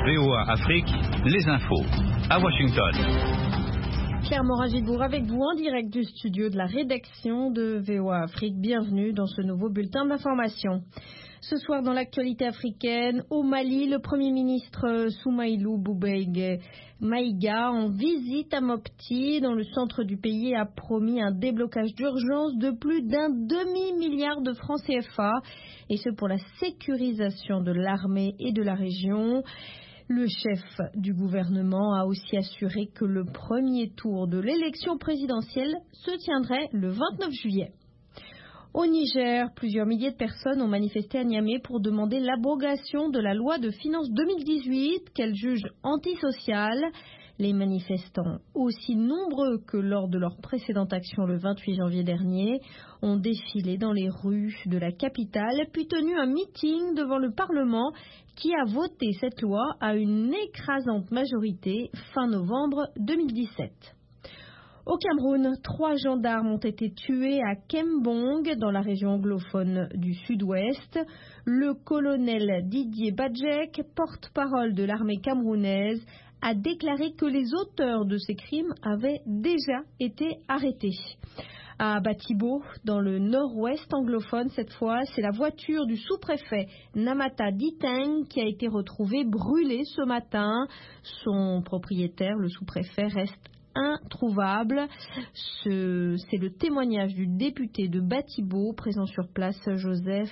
VOA Afrique, les infos. À Washington. Claire Morin-Gilbourg avec vous en direct du studio de la rédaction de VOA Afrique. Bienvenue dans ce nouveau bulletin d'information. Ce soir, dans l'actualité africaine, au Mali, le Premier ministre Soumaïlou Boubègue Maïga, en visite à Mopti, dans le centre du pays, a promis un déblocage d'urgence de plus d'un demi-milliard de francs CFA, et ce pour la sécurisation de l'armée et de la région. Le chef du gouvernement a aussi assuré que le premier tour de l'élection présidentielle se tiendrait le 29 juillet. Au Niger, plusieurs milliers de personnes ont manifesté à Niamey pour demander l'abrogation de la loi de finances 2018 qu'elle juge antisociale. Les manifestants, aussi nombreux que lors de leur précédente action le 28 janvier dernier, ont défilé dans les rues de la capitale, puis tenu un meeting devant le Parlement qui a voté cette loi à une écrasante majorité fin novembre 2017. Au Cameroun, 3 gendarmes ont été tués à Kembong, dans la région anglophone du sud-ouest. Le colonel Didier Badjek, porte-parole de l'armée camerounaise, a déclaré que les auteurs de ces crimes avaient déjà été arrêtés. À Batibo, dans le nord-ouest anglophone cette fois, c'est la voiture du sous-préfet Namata Diteng qui a été retrouvée brûlée ce matin. Son propriétaire, le sous-préfet, reste introuvable. C'est le témoignage du député de Batibo, présent sur place, Joseph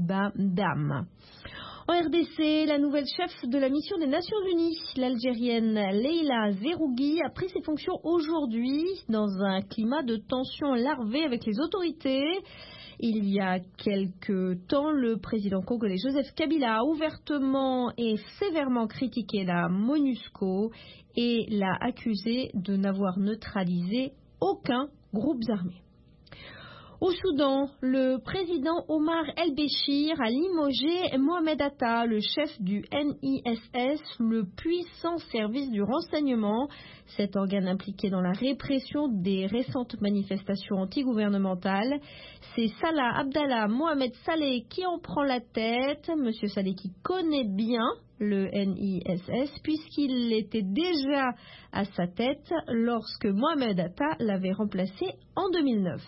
Badam. En RDC, la nouvelle chef de la mission des Nations Unies, l'Algérienne Leila Zerougui, a pris ses fonctions aujourd'hui dans un climat de tension larvée avec les autorités. Il y a quelque temps, le président congolais Joseph Kabila a ouvertement et sévèrement critiqué la MONUSCO et l'a accusé de n'avoir neutralisé aucun groupe armé. Au Soudan, le président Omar el-Béchir a limogé Mohamed Atta, le chef du NISS, le puissant service du renseignement, cet organe impliqué dans la répression des récentes manifestations antigouvernementales. C'est Salah Abdallah Mohamed Saleh qui en prend la tête, monsieur Saleh qui connaît bien le NISS puisqu'il était déjà à sa tête lorsque Mohamed Atta l'avait remplacé en 2009.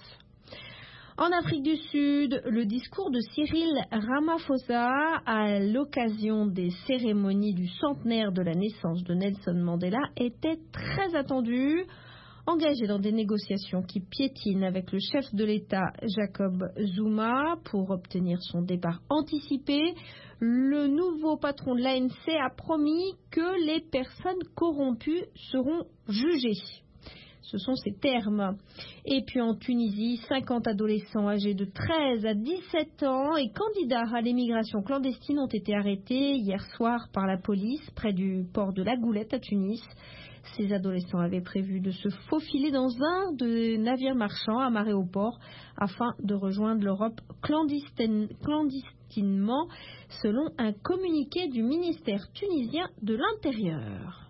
En Afrique du Sud, le discours de Cyril Ramaphosa à l'occasion des cérémonies du centenaire de la naissance de Nelson Mandela était très attendu. Engagé dans des négociations qui piétinent avec le chef de l'État Jacob Zuma pour obtenir son départ anticipé, le nouveau patron de l'ANC a promis que les personnes corrompues seront jugées. Ce sont ces termes. Et puis en Tunisie, 50 adolescents âgés de 13 à 17 ans et candidats à l'émigration clandestine ont été arrêtés hier soir par la police près du port de la Goulette à Tunis. Ces adolescents avaient prévu de se faufiler dans un des navires marchands amarrés au port afin de rejoindre l'Europe clandestinement, selon un communiqué du ministère tunisien de l'Intérieur.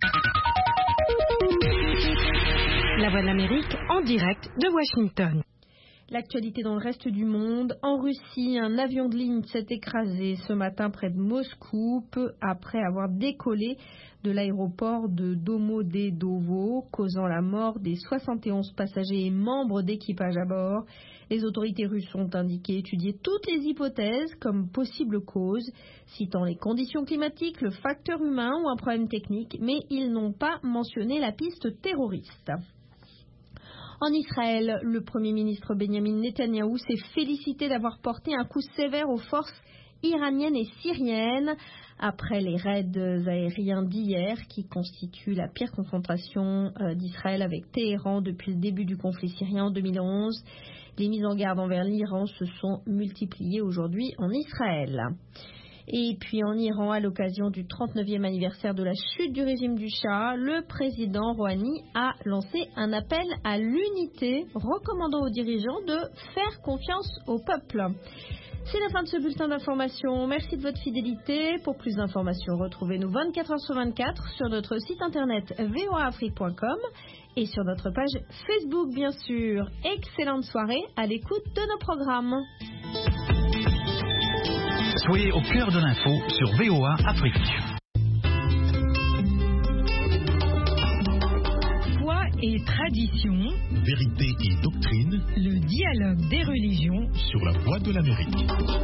La Voix de l'Amérique en direct de Washington. L'actualité dans le reste du monde. En Russie, un avion de ligne s'est écrasé ce matin près de Moscou, peu après avoir décollé de l'aéroport de Domodedovo, causant la mort des 71 passagers et membres d'équipage à bord. Les autorités russes ont indiqué étudier toutes les hypothèses comme possible cause, citant les conditions climatiques, le facteur humain ou un problème technique, mais ils n'ont pas mentionné la piste terroriste. En Israël, le Premier ministre Benjamin Netanyahou s'est félicité d'avoir porté un coup sévère aux forces iraniennes et syriennes après les raids aériens d'hier qui constituent la pire confrontation d'Israël avec Téhéran depuis le début du conflit syrien en 2011. Les mises en garde envers l'Iran se sont multipliées aujourd'hui en Israël. Et puis en Iran, à l'occasion du 39e anniversaire de la chute du régime du Shah, le président Rouhani a lancé un appel à l'unité, recommandant aux dirigeants de faire confiance au peuple. C'est la fin de ce bulletin d'information. Merci de votre fidélité. Pour plus d'informations, retrouvez-nous 24 heures sur 24 sur notre site internet voaafrique.com et sur notre page Facebook, bien sûr. Excellente soirée à l'écoute de nos programmes. Soyez au cœur de l'info sur VOA Afrique. et traditions, vérité et doctrine, le dialogue des religions sur la Voix de l'Amérique.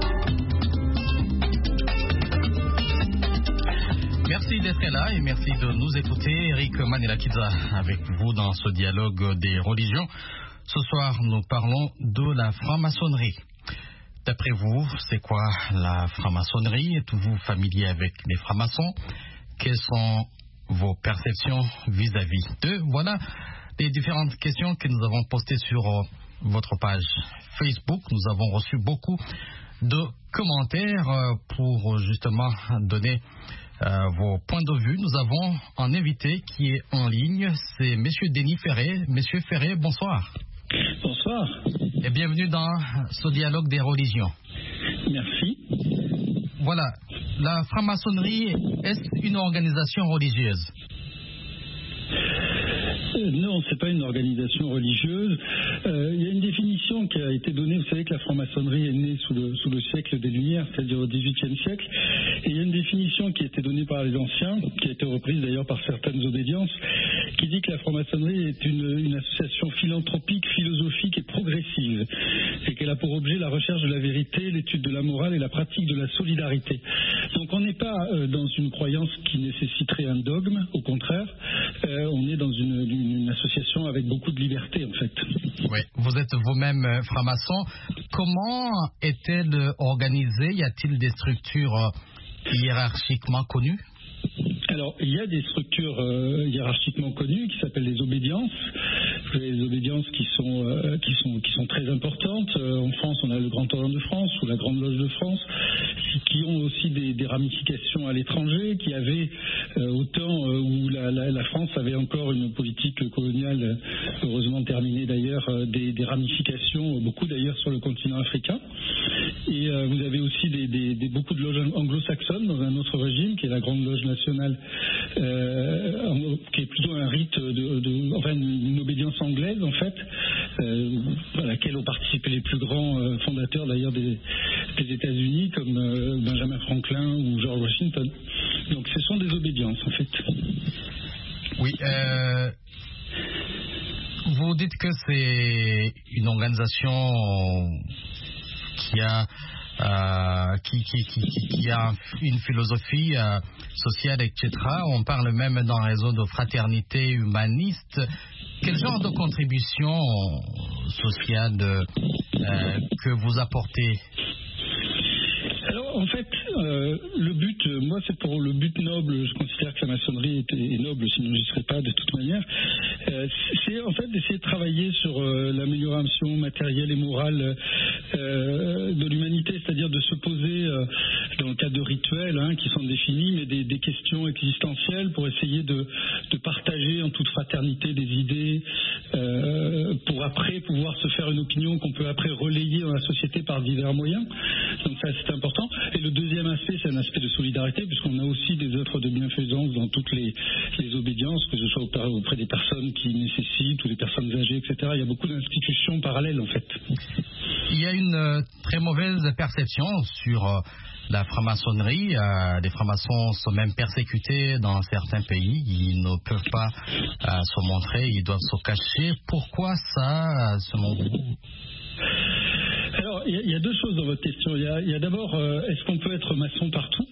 Merci d'être là et merci de nous écouter. Eric Manelakiza avec vous dans ce dialogue des religions. Ce soir, nous parlons de la franc-maçonnerie. D'après vous, c'est quoi la franc-maçonnerie? Êtes-vous familier avec les francs-maçons? Quelles sont vos perceptions vis-à-vis d'eux? Voilà les différentes questions que nous avons postées sur votre page Facebook. Nous avons reçu beaucoup de commentaires pour justement donner vos points de vue. Nous avons un invité qui est en ligne, c'est M. Denis Ferré. Monsieur Ferré, bonsoir. Bonsoir. Et bienvenue dans ce dialogue des religions. Merci. Voilà, la franc-maçonnerie, est-ce une organisation religieuse? Non, c'est pas une organisation religieuse. Il y a une définition qui a été donnée. Vous savez que la franc-maçonnerie est née sous le siècle des Lumières, c'est-à-dire au XVIIIe siècle. Et il y a une définition qui a été donnée par les anciens, qui a été reprise d'ailleurs par certaines obédiences, qui dit que la franc-maçonnerie est une association philanthropique, philosophique et progressive, et qu'elle a pour objet la recherche de la vérité, l'étude de la morale et la pratique de la solidarité. Donc on n'est pas dans une croyance qui nécessiterait un dogme, au contraire, on est dans une association avec beaucoup de liberté en fait. Oui, vous êtes vous-même franc-maçon. Comment est-elle organisée? Y a-t-il des structures hiérarchiquement connues? Alors, il y a des structures hiérarchiquement connues qui s'appellent les obédiences. Les obédiences qui sont très importantes. En France, on a le Grand Orient de France ou la Grande Loge de France, qui ont aussi des ramifications à l'étranger, qui avaient au temps où la France avait encore une politique coloniale, heureusement terminée d'ailleurs, des ramifications, beaucoup d'ailleurs sur le continent africain. Et vous avez aussi beaucoup de loges anglo-saxonnes dans un autre régime, qui est la Grande Loge nationale, qui est plutôt un rite une obédience anglaise en fait, à laquelle ont participé les plus grands fondateurs d'ailleurs des États-Unis, comme Benjamin Franklin ou George Washington. Donc ce sont des obédiences en fait. Oui. Vous dites que c'est une organisation qui a une philosophie sociale, etc. On parle même d'un réseau de fraternité humaniste. Quel genre de contribution sociale que vous apportez? Alors, en fait, le but, moi, c'est pour le but noble. Je considère que la maçonnerie est noble, sinon je n'y serais pas de toute manière. C'est en fait d'essayer de travailler sur l'amélioration matérielle et morale de l'humanité, c'est-à-dire de se poser, dans le cadre de rituels qui sont définis, mais des questions existentielles pour essayer de partager en toute fraternité des idées, pour après pouvoir se faire une opinion qu'on peut après relayer dans la société par divers moyens. Donc ça, c'est important. Et le deuxième aspect, c'est un aspect de solidarité, puisqu'on a aussi des œuvres de bienfaisance dans toutes les obédiences, que ce soit auprès des personnes qui nécessitent ou des personnes âgées, etc. Il y a beaucoup d'institutions parallèles, en fait. Il y a une très mauvaise perception sur la franc-maçonnerie. Les francs-maçons sont même persécutés dans certains pays. Ils ne peuvent pas se montrer, ils doivent se cacher. Pourquoi ça, selon vous? Alors, il y a deux choses dans votre question. Il y a d'abord, est-ce qu'on peut être maçon partout?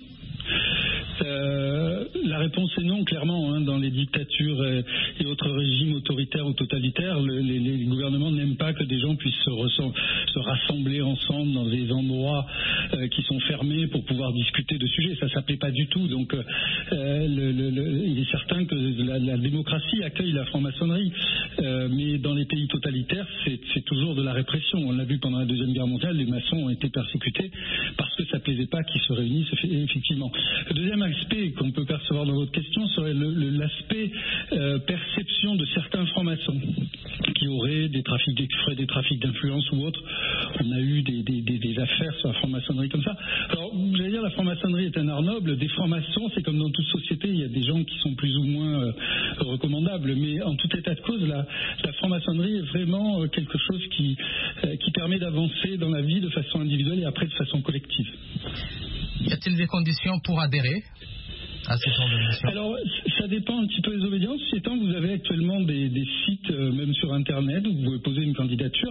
La réponse est non, clairement. Dans les dictatures et autres régimes autoritaires ou totalitaires, les gouvernements n'aiment pas que des gens puissent se rassembler ensemble dans des endroits qui sont fermés pour pouvoir discuter de sujets. Ça ne s'appelait pas du tout. Donc, il est certain que la démocratie accueille la franc-maçonnerie. Mais dans les pays totalitaires, c'est toujours de la répression. On l'a vu pendant la Deuxième Guerre mondiale, les maçons ont été persécutés parce que ça ne plaisait pas qu'ils se réunissent, effectivement. Le deuxième aspect qu'on peut percevoir dans votre question serait l'aspect perception de certains francs-maçons qui feraient des trafics d'influence ou autres. On a eu des affaires sur la franc-maçonnerie comme ça. Alors, j'allais dire, la franc-maçonnerie est un art noble. Des francs-maçons, c'est comme dans toute société, il y a des gens qui sont plus ou moins recommandables. Mais en tout état de cause, la franc-maçonnerie est vraiment quelque chose qui permet d'avancer dans la vie de façon individuelle et après de façon collective. Y a-t-il des conditions pour adhérer? à ce genre de mission? Alors, ça dépend un petit peu des obédiences. Étant, vous avez actuellement des sites, même sur Internet, où vous pouvez poser une candidature.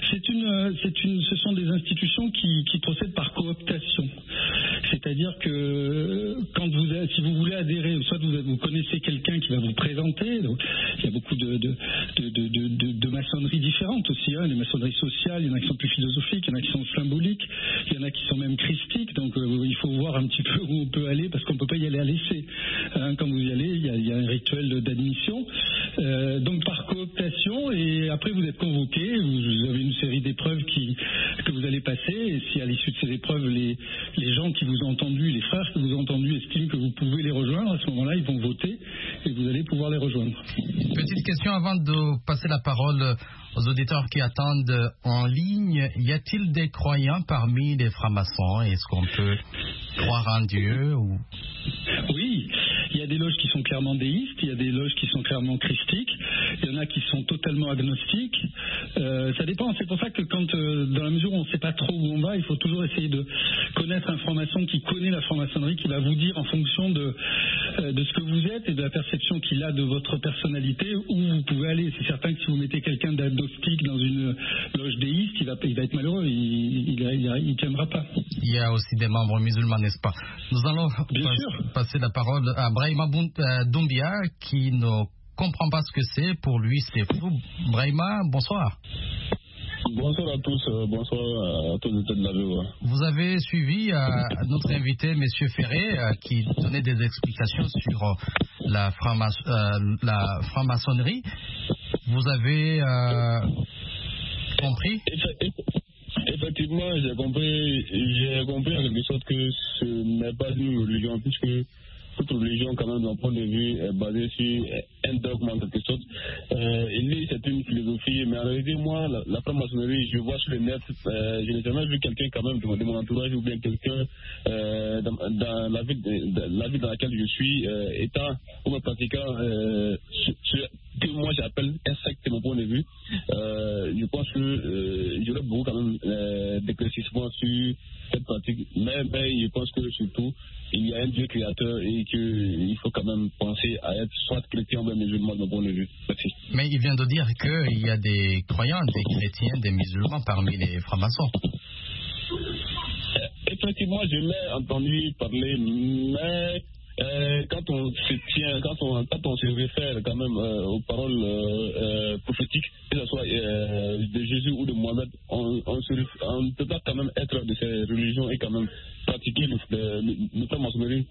Ce sont des institutions qui procèdent par cooptation. C'est-à-dire que si vous voulez adhérer, soit vous connaissez quelqu'un qui va vous présenter. Donc, il y a beaucoup de maçonneries différentes aussi. Les maçonneries sociales, il y en a qui sont plus philosophiques, il y en a qui sont symboliques, il y en a qui sont même christiques. Donc, il faut voir un petit peu où on peut aller, parce qu'on ne peut pas y aller à l'essai. Quand vous y allez, il y a un rituel d'admission. Donc, par cooptation, et après vous êtes convoqué, vous avez une série d'épreuves que vous allez passer, et si à l'issue de ces épreuves, les gens qui vous ont entendu, les frères qui vous ont entendu estiment que vous pouvez les rejoindre, à ce moment-là, ils vont voter et vous allez pouvoir les rejoindre. Petite question avant de passer la parole aux auditeurs qui attendent en ligne. Y a-t-il des croyants parmi les francs-maçons? Est-ce qu'on peut croire en Dieu ou... Oui, il y a des loges qui sont clairement déistes, il y a des loges qui sont clairement christiques, il y en a qui sont totalement agnostiques. Ça dépend, c'est pour ça que dans la mesure où on ne sait pas trop où on va, il faut toujours essayer de connaître un franc-maçon qui connaît la franc-maçonnerie, qui va vous dire en fonction de ce que vous êtes et de la perception qu'il a de votre personnalité où vous pouvez aller. C'est certain que si vous mettez quelqu'un d'agnostique dans une loge déiste, il va être malheureux, il tiendra pas. Il y a aussi des membres musulmans, n'est-ce pas? Nous allons passer la parole à Brahima Doumbia qui ne comprend pas ce que c'est. Pour lui, c'est flou. Brahima, bonsoir. Bonsoir à tous, bonsoir à tous les états de la VOA. Vous avez suivi notre invité, M. Ferré, qui donnait des explications sur la franc-maçonnerie. Vous avez compris? Effectivement, j'ai compris en quelque sorte que ce n'est pas une religion, puisque toute religion, quand même, d'un point de vue, est basée sur un dogme en quelque sorte. C'est une philosophie, mais en réalité, moi, la franc-maçonnerie, je vois sur le net, je n'ai jamais vu quelqu'un, quand même, de mon entourage, ou bien quelqu'un dans la vie dans laquelle je suis, étant ou me pratiquant ce que moi j'appelle un secte de mon point de vue. Je pense que j'aurais beaucoup, quand même, d'éclaircissement sur cette pratique, mais je pense que surtout, il y a un Dieu créateur et qu'il faut quand même penser à être soit chrétien ou musulman de mon point de vue. Merci. Mais il vient de dire qu'il y a des croyants, des chrétiens, des musulmans parmi les francs-maçons. Effectivement, je l'ai entendu parler, mais quand on se réfère quand même aux paroles prophétiques, que ce soit de Jésus ou de Mohamed, on ne peut pas quand même être de ces religions et quand même pratiquer la franc-maçonnerie,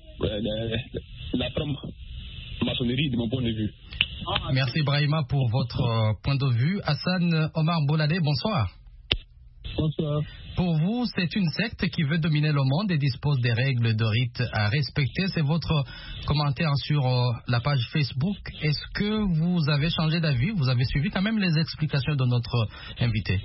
la franc-maçonnerie de mon point de vue. Merci Brahima pour votre point de vue. Hassan Omar Bolade, bonsoir. Bonsoir. Pour vous, c'est une secte qui veut dominer le monde et dispose des règles de rite à respecter. C'est votre commentaire sur la page Facebook. Est-ce que vous avez changé d'avis? Vous avez suivi quand même les explications de notre invité?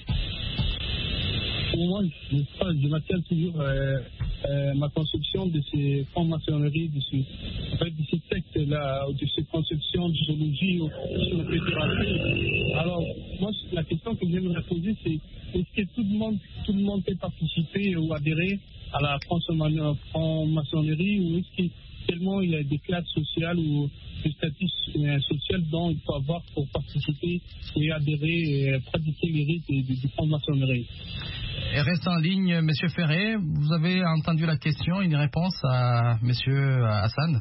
Pour moi, je maintiens toujours ma conception de ces francs-maçonneries, de ces sectes-là, de ces conceptions d'idéologie sur le fédératif. Alors, moi, la question que j'aimerais poser, c'est est-ce que tout le monde peut participer ou adhérer à la franc-maçonnerie, ou est-ce que tellement il y a des classes sociales ou des statuts sociaux dont il faut avoir pour participer et adhérer et pratiquer les rites de franc-maçonnerie? Et reste en ligne, M. Ferré. Vous avez entendu la question, une réponse à M. Hassan?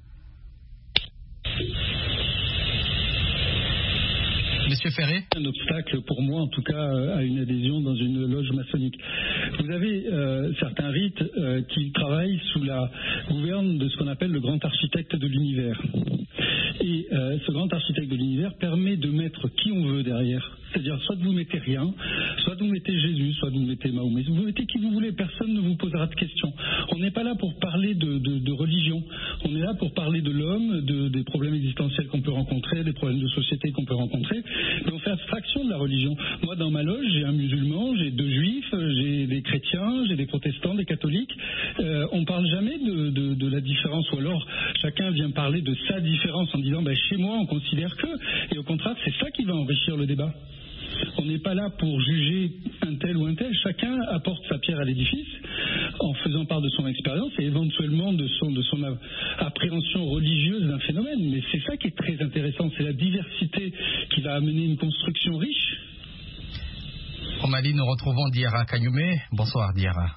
Monsieur Ferré? Un obstacle pour moi, en tout cas, à une adhésion dans une loge maçonnique. Vous avez certains rites qui travaillent sous la gouverne de ce qu'on appelle le grand architecte de l'univers. Et ce grand architecte de l'univers permet de mettre qui on veut derrière. C'est-à-dire, soit vous mettez rien, soit vous mettez Jésus, soit vous mettez Mahomet. Vous mettez qui vous voulez, personne ne vous posera de questions. On n'est pas là pour parler de religion. On est là pour parler de l'homme, des problèmes existentiels qu'on peut rencontrer, des problèmes de société qu'on peut rencontrer. Mais on fait abstraction de la religion. Moi, dans ma loge, j'ai un musulman, j'ai 2 juifs, j'ai des chrétiens, j'ai des protestants, des catholiques. On ne parle jamais de la différence, ou alors chacun vient parler de sa différence en disant chez moi, on considère que. Et au contraire, c'est ça qui va enrichir le débat. On n'est pas là pour juger un tel ou un tel. Chacun apporte sa pierre à l'édifice en faisant part de son expérience et éventuellement de son appréhension religieuse d'un phénomène. Mais c'est ça qui est très intéressant, c'est la diversité qui va amener une construction riche. Au Mali, nous retrouvons Diarra Kagnoumé. Bonsoir Diarra.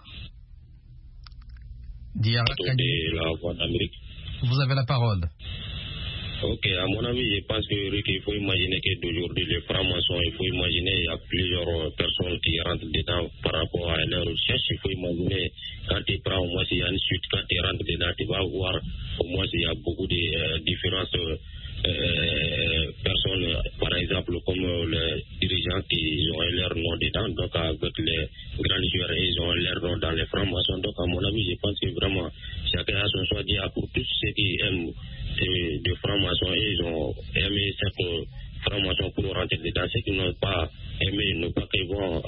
Diarra Kagnoumé. Vous avez la parole. Ok, à mon avis, je pense qu'il faut imaginer que d'aujourd'hui, les francs-maçons, il faut imaginer il y a plusieurs personnes qui rentrent dedans par rapport à leur recherche. Il faut imaginer, quand tu prends au moins s'il y a une suite, quand tu rentres dedans, tu vas voir au moins s'il y a beaucoup de différences personnes, par exemple, comme les dirigeants qui ont leur nom dedans, donc avec les grands joueurs, ils ont leur nom dans les francs-maçons. Donc, à mon avis, je pense que vraiment, chacun a son choix dit pour tous ceux qui aiment de francs-maçons, ils ont aimé cette francs-maçons pour rentrer dedans. Ceux qui n'ont pas aimé, ne pas qu'ils vont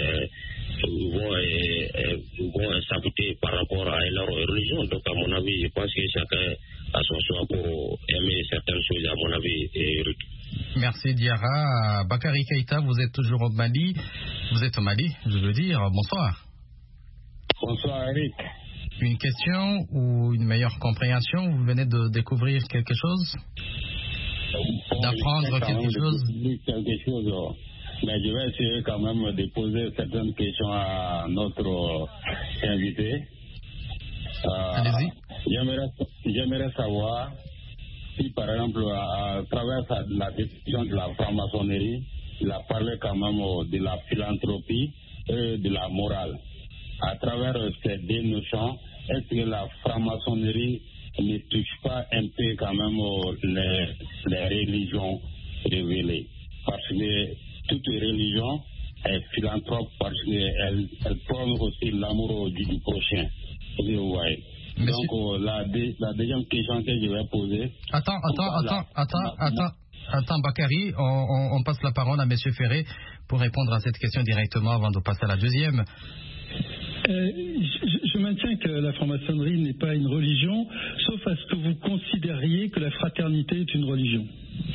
saboter par rapport à leur religion. Donc, à mon avis, je pense que chacun a son choix pour aimer certaines choses, à mon avis, Eric. Merci Diarra. Bakary Keïta, vous êtes toujours au Mali. Vous êtes au Mali, je veux dire. Bonsoir. Bonsoir, Eric. Une question ou une meilleure compréhension? Vous venez de découvrir quelque chose? D'apprendre quelque chose? Mais je vais essayer quand même de poser certaines questions à notre invité. Allez-y. J'aimerais savoir si, par exemple, à travers la définition de la franc-maçonnerie, il a parlé quand même de la philanthropie et de la morale. À travers ces deux notions, est-ce que la franc-maçonnerie ne touche pas un peu quand même les religions révélées? Parce que toute religion est philanthrope parce qu'elle prône aussi l'amour du prochain. Vous voyez. Donc la deuxième question que je vais poser... Attends, Bakary, on passe la parole à M. Ferré pour répondre à cette question directement avant de passer à la deuxième. Je maintiens que la franc-maçonnerie n'est pas une religion, sauf à ce que vous considériez que la fraternité est une religion.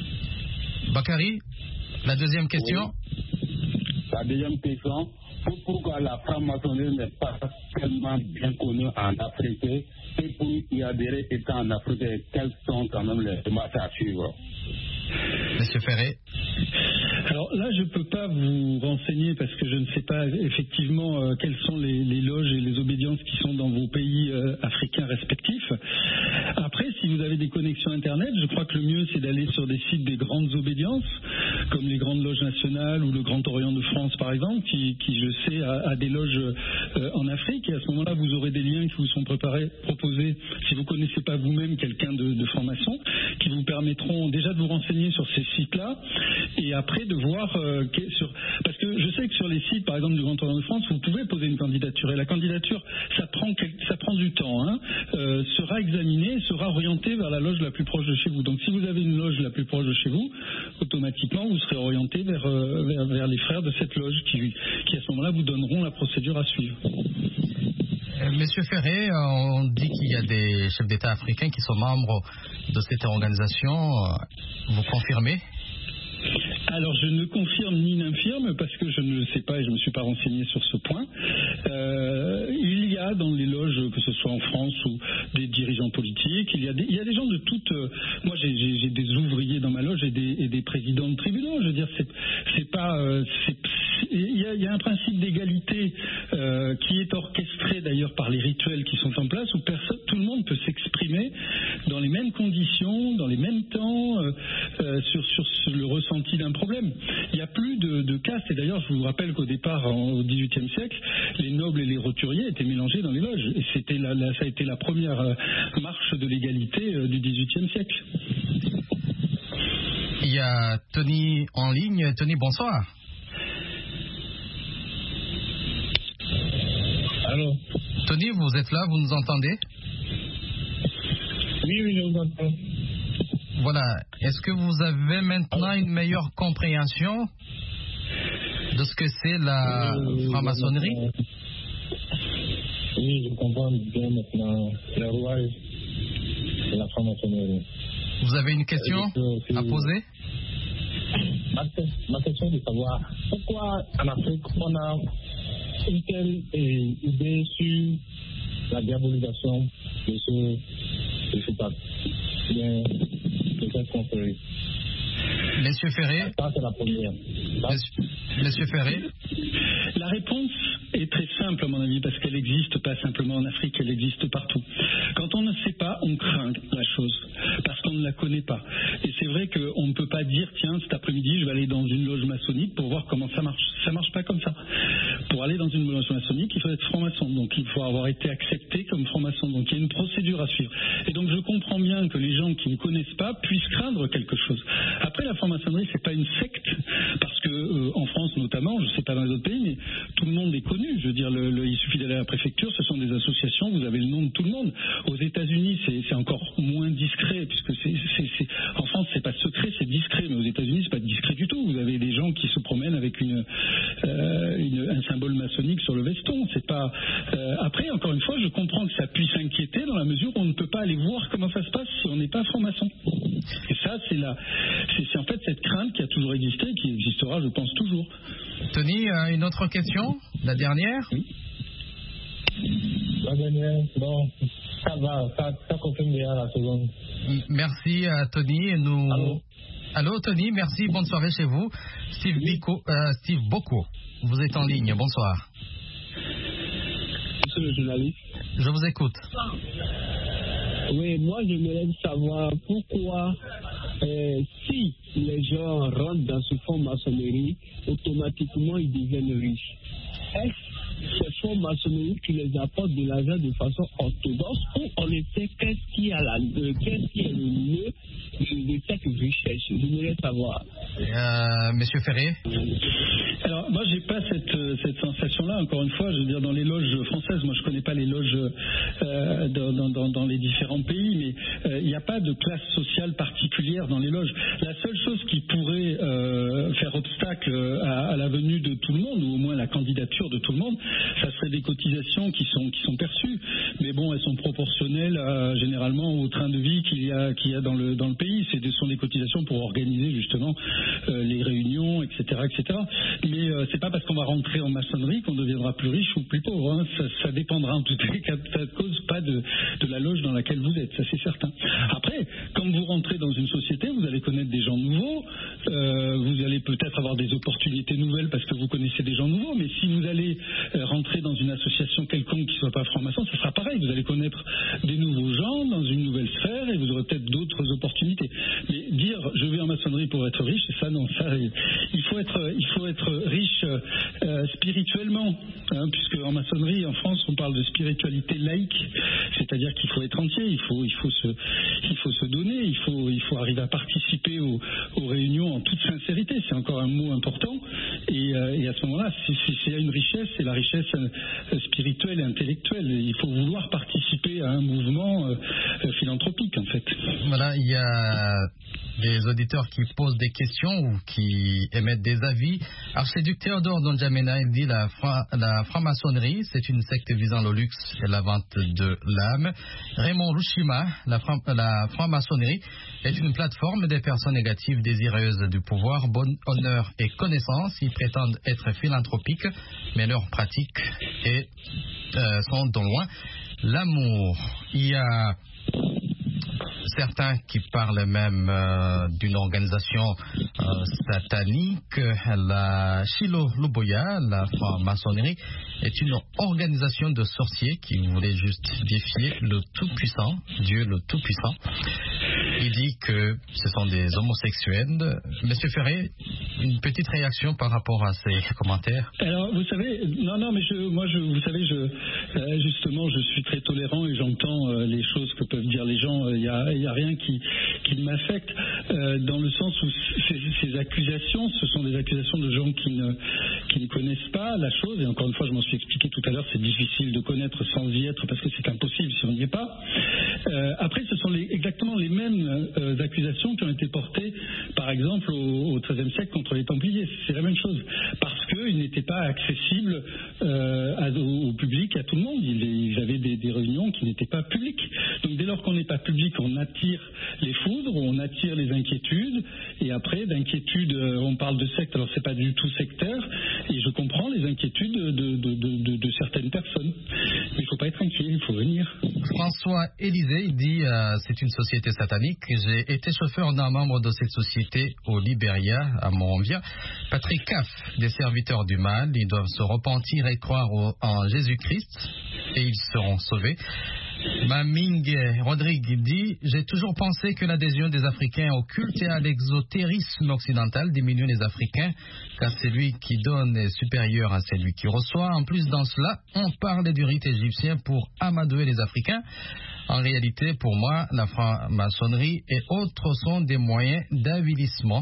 Bakary, la deuxième question. Oui. La deuxième question, pourquoi la franc-maçonnerie n'est pas tellement bien connue en Afrique et pour y adhérer étant en Afrique, quelles sont quand même les démarches à suivre? Monsieur Ferré. Alors là, je ne peux pas vous renseigner parce que je ne sais pas effectivement quelles sont les loges et les obédiences qui sont dans vos pays africains respectifs. Après, si vous avez des connexions Internet, je crois que le mieux, c'est d'aller sur des sites des grandes obédiences, comme les grandes loges nationales ou le Grand Orient de France, par exemple, qui je sais, a des loges en Afrique. Et à ce moment-là, vous aurez des liens qui vous sont proposés, si vous ne connaissez pas vous-même quelqu'un de franc-maçon, qui vous permettront déjà de vous renseigner sur ces sites-là et après de voir parce que je sais que sur les sites par exemple du Grand Orient de France vous pouvez poser une candidature et la candidature ça prend du temps sera examinée, sera orientée vers la loge la plus proche de chez vous. Donc si vous avez une loge la plus proche de chez vous, automatiquement vous serez orienté vers les frères de cette loge qui à ce moment-là vous donneront la procédure à suivre. Monsieur Ferré, on dit qu'il y a des chefs d'État africains qui sont membres de cette organisation. Vous confirmez? Alors je ne confirme ni n'infirme parce que je ne le sais pas et je ne me suis pas renseigné sur ce point. Il y a dans les loges, que ce soit en France ou des dirigeants politiques, il y a des gens de toutes... moi j'ai des ouvriers dans ma loge et des présidents de tribunaux. Je veux dire, c'est pas... il y a un principe d'égalité qui est orchestré d'ailleurs par les rituels qui sont en place où tout le monde peut s'exprimer dans les mêmes conditions, dans les mêmes temps, sur le ressenti d'un problème. Il n'y a plus de caste. Et d'ailleurs, je vous rappelle qu'au départ, au XVIIIe siècle, les nobles et les roturiers étaient mélangés dans les loges. Et ça a été la première marche de l'égalité du XVIIIe siècle. Il y a Tony en ligne. Tony, bonsoir. Allô. Tony, vous êtes là, vous nous entendez? Oui, je vous entends. Voilà. Est-ce que vous avez maintenant une meilleure compréhension de ce que c'est la franc-maçonnerie? Oui, je comprends bien maintenant le rouage de la franc-maçonnerie. Vous avez une question à poser? Ma question est de savoir pourquoi en Afrique on a une telle idée sur la diabolisation de ce pacte, de cette confrérie. Monsieur Ferré. Ça, c'est la première. Monsieur Ferré. La réponse est très simple à mon avis parce qu'elle n'existe pas simplement en Afrique, elle existe partout. Quand on ne sait pas, on craint la chose parce qu'on ne la connaît pas. Et c'est vrai qu'on ne peut pas dire tiens cet après-midi je vais aller dans une loge maçonnique pour voir comment ça marche. Ça marche pas comme ça. Pour aller dans une loge maçonnique, il faut être franc-maçon, donc il faut avoir été accepté comme franc-maçon. Donc il y a une procédure à suivre. Et donc je comprends bien que les gens qui ne connaissent pas puissent craindre quelque chose. Après la franc-maçonnerie c'est pas une secte parce que en France notamment, je ne sais pas dans les autres pays, mais tout le monde est connu. Je veux dire, il suffit d'aller à la préfecture, ce sont des associations, vous avez le nom de tout le monde. Aux États-Unis, c'est encore moins discret, puisque en France, c'est pas secret, c'est discret, mais aux États-Unis, c'est pas discret du tout. Vous avez des gens qui se promènent avec un symbole maçonnique sur le veston. C'est pas. Après, encore une fois, je comprends que ça puisse inquiéter dans la mesure où on ne peut pas aller voir comment ça se passe si on n'est pas franc-maçon. Et ça, c'est en fait cette crainte qui a toujours existé et qui existera, je pense, toujours. Tony, une autre question? La dernière? Oui. La dernière, bon, ça va, ça confirme bien la seconde. Merci Tony. Allô Tony, merci, bonne soirée chez vous. Steve Boko, vous êtes en ligne, bonsoir. Monsieur le journaliste. Je vous écoute. Oui, moi j'aimerais savoir pourquoi si les gens rentrent dans ce fonds maçonnerie, automatiquement ils deviennent riches. Est-ce ces fonds maçonnerie qui les apportent de l'argent de façon orthodoxe ou en effet qu'est-ce qui est le nœud de cette richesse? J'aimerais savoir. Monsieur Ferré. Alors moi j'ai pas cette sensation-là. Encore une fois, je veux dire dans les loges françaises, moi je connais pas les loges dans les différents pays, mais il n'y a pas de classe sociale particulière dans les loges. La seule chose qui pourrait faire obstacle à la venue de tout le monde, ou au moins la candidature de tout le monde, ça serait des cotisations qui sont perçues. Mais bon, elles sont proportionnelles généralement au train de vie qu'il y a dans le pays. Ce sont des cotisations pour organiser justement les réunions, etc., etc. Mais c'est pas parce qu'on va rentrer en maçonnerie qu'on deviendra plus riche ou plus pauvre. Hein. Ça dépendra en tout cas, ça ne cause pas de la loge dans laquelle vous êtes, ça c'est certain. Après, quand vous rentrez dans une société, vous allez connaître des gens nouveaux, vous allez peut-être avoir des opportunités nouvelles parce que vous connaissez des gens nouveaux, mais si vous allez rentrer dans une association quelconque qui ne soit pas franc-maçon, ça sera pareil, vous allez connaître des nouveaux gens dans une nouvelle sphère et vous aurez peut-être d'autres opportunités. Mais dire je vais en maçonnerie pour être riche, ça non, ça il faut être riche spirituellement, hein, puisque en maçonnerie en France on parle de spiritualité laïque, c'est-à-dire qu'il faut être entier, il faut se donner, il faut arriver à participer aux réunions en toute sincérité, c'est encore un mot important, et à ce moment-là c'est une richesse, c'est la richesse spirituelle et intellectuelle, il faut vouloir participer à un mouvement philanthropique en fait. Voilà, il y a des auditeurs qui posent des questions ou qui émettent des avis. Archiduc Théodore Donjamena, il dit la franc-maçonnerie, c'est une secte visant le luxe et la vente de l'âme. Raymond Rushima, la franc-maçonnerie est une plateforme des personnes négatives désireuses du pouvoir, bon honneur et connaissance. Ils prétendent être philanthropiques, mais leurs pratiques sont de loin l'amour. Il y a certains qui parlent même d'une organisation satanique. La Shiloh Loboya, la franc-maçonnerie, est une organisation de sorciers qui voulait juste défier le Tout-Puissant, Dieu le Tout-Puissant. Il dit que ce sont des homosexuels. Monsieur Ferré, une petite réaction par rapport à ces commentaires? Alors, vous savez, non, mais vous savez, justement, je suis très tolérant et j'entends les choses que peuvent dire les gens. Il n'y a rien qui m'affecte, dans le sens où ces accusations, ce sont des accusations de gens qui ne connaissent pas la chose. Et encore une fois, je m'en suis expliqué tout à l'heure, c'est difficile de connaître sans y être parce que c'est impossible si on n'y est pas. Après, ce sont exactement les mêmes accusations qui ont été portées, par exemple, au XIIIe siècle contre les Templiers. C'est la même chose, parce qu'ils n'étaient pas accessibles au public, à tout le monde. Ils avaient des réunions qui n'étaient pas publiques. Donc dès lors qu'on n'est pas public, on attire les foudres, on attire les inquiétudes, et après, d'inquiétudes, on parle de secte, alors c'est pas du tout sectaire, et je comprends les inquiétudes de certaines personnes. Mais il ne faut pas être inquiet, il faut venir. François Élisée, il dit c'est une société satanique. J'ai été chauffeur d'un membre de cette société au Libéria, à Monrovia. Patrick Caff, des serviteurs du mal, ils doivent se repentir et croire en Jésus-Christ et ils seront sauvés. Maming Rodrigue dit j'ai toujours pensé que l'adhésion des Africains au culte et à l'exotérisme occidental diminue les Africains, car celui qui donne est supérieur à celui qui reçoit. En plus, dans cela, on parle du rite égyptien pour amadouer les Africains. En réalité, pour moi, la franc-maçonnerie et autres sont des moyens d'avilissement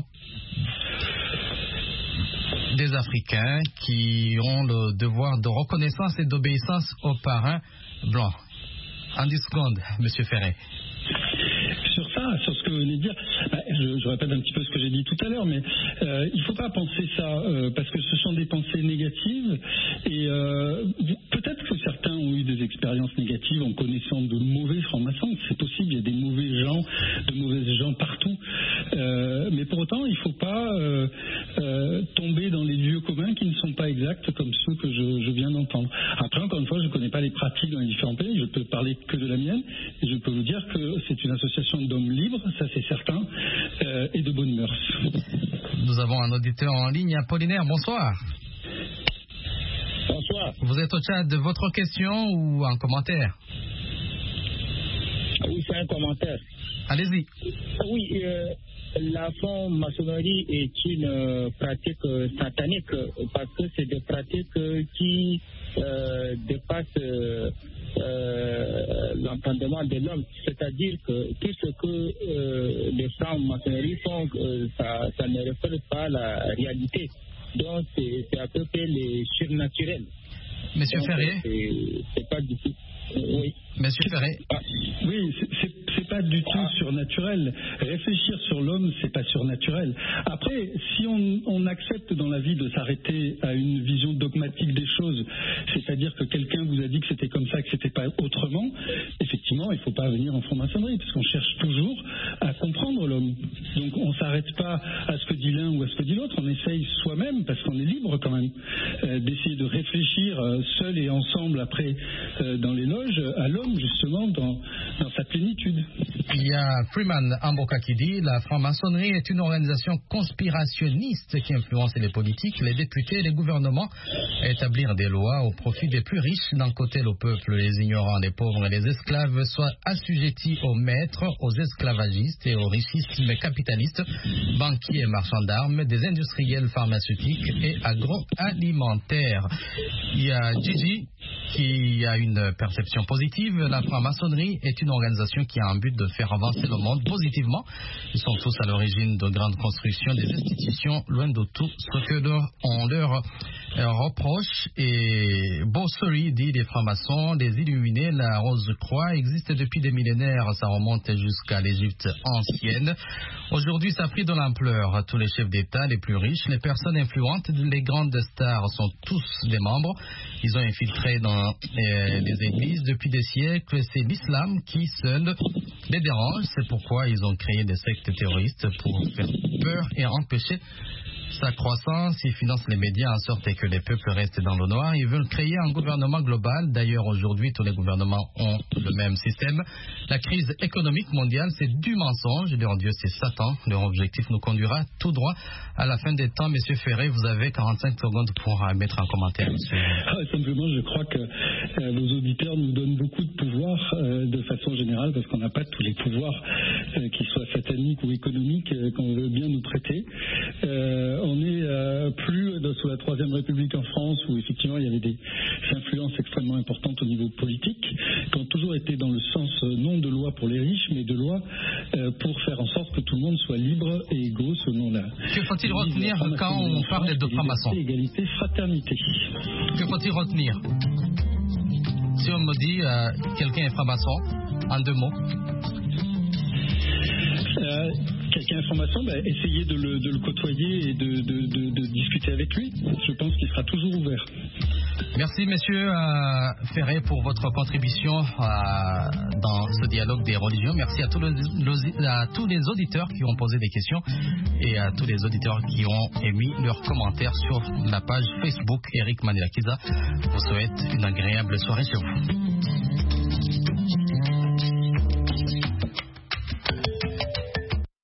des Africains qui ont le devoir de reconnaissance et d'obéissance aux parrains blancs. En 10 secondes, M. Ferré. Sur ce que vous venez de dire, je répète un petit peu ce que j'ai dit tout à l'heure, mais il ne faut pas penser ça, parce que ce sont des pensées négatives, et peut-être que certains ont eu des expériences négatives en connaissant de mauvais francs-maçons, c'est possible, il y a des de mauvaises gens partout, mais pour autant, il ne faut pas tomber dans les lieux communs qui ne sont pas exacts comme ceux que je viens d'entendre. Après, encore une fois, je ne connais pas les pratiques dans les différents pays, je peux parler que de la mienne, et je peux vous dire que c'est une association d'hommes libres, ça c'est certain, et de bonnes mœurs. Nous avons un auditeur en ligne, Apollinaire, bonsoir. Bonsoir. Vous êtes au chat de votre question ou un commentaire? Oui, c'est un commentaire. Allez-y. Oui, la franc-maçonnerie est une pratique satanique parce que c'est des pratiques qui dépassent l'entendement de l'homme. C'est-à-dire que tout ce que les francs-maçonneries font, ça ne reflète pas la réalité. Donc, c'est à peu près les surnaturels. Monsieur Ferré? C'est pas difficile. Oui. Monsieur Ferré? Oui, c'est pas du tout surnaturel. Réfléchir sur l'homme, c'est pas surnaturel. Après, si on accepte dans la vie de s'arrêter à une vision dogmatique des choses, c'est-à-dire que quelqu'un vous a dit que c'était comme ça, que c'était pas autrement, effectivement, il faut pas venir en franc-maçonnerie, parce qu'on cherche toujours à comprendre l'homme. Donc, on s'arrête pas à ce que dit l'un ou à ce que dit l'autre, on essaye soi-même, parce qu'on est libre quand même, d'essayer de réfléchir seul et ensemble après dans les loges à l'homme justement dans sa plénitude. Il y a Freeman Amboka qui dit la franc-maçonnerie est une organisation conspirationniste qui influence les politiques, les députés et les gouvernements à établir des lois au profit des plus riches. D'un côté, le peuple, les ignorants, les pauvres et les esclaves soient assujettis aux maîtres, aux esclavagistes et aux richisme capitaliste, banquiers et marchands d'armes, des industriels pharmaceutiques et agroalimentaires. Il y a Gigi qui a une perception positive. La franc-maçonnerie est une organisation qui a un but de faire avancer le monde positivement. Ils sont tous à l'origine de grandes constructions des institutions, loin de tout ce que on leur reproche. Et Bosseri dit les francs-maçons, les illuminés, la Rose-Croix existe depuis des millénaires, ça remonte jusqu'à l'Égypte ancienne. Aujourd'hui, ça a pris de l'ampleur. Tous les chefs d'État, les plus riches, les personnes influentes, les grandes stars sont tous des membres. Ils ont infiltré dans les églises depuis des siècles. C'est l'islam qui seul les dérange. C'est pourquoi ils ont créé des sectes terroristes pour faire peur et empêcher sa croissance. Ils financent les médias en sorte que les peuples restent dans le noir. Ils veulent créer un gouvernement global. D'ailleurs, aujourd'hui, tous les gouvernements ont le même système. La crise économique mondiale, c'est du mensonge. Leur Dieu, c'est Satan. Leur objectif nous conduira tout droit à la fin des temps. Monsieur Ferré, vous avez 45 secondes pour mettre un commentaire. Simplement, je crois que vos auditeurs nous donnent beaucoup de pouvoir de façon générale, parce qu'on n'a pas tous les pouvoirs, qu'ils soient sataniques ou économiques, qu'on veut bien nous prêter. On n'est plus sous la Troisième République en France, où effectivement il y avait des influences extrêmement importantes au niveau politique, qui ont toujours été dans le sens non de loi pour les riches, mais de loi pour faire en sorte que tout le monde soit libre et égaux selon la... Que faut-il retenir quand on parle de francs-maçons? Égalité, fraternité. Que faut-il retenir? Si on me dit quelqu'un est franc-maçon, En 2 mots. Quelqu'un information, essayez de le côtoyer et de discuter avec lui. Je pense qu'il sera toujours ouvert. Merci, messieurs Ferré, pour votre contribution dans ce dialogue des religions. Merci à tous les auditeurs qui ont posé des questions et à tous les auditeurs qui ont émis leurs commentaires sur la page Facebook Eric Manilakiza. Je vous souhaite une agréable soirée chez vous.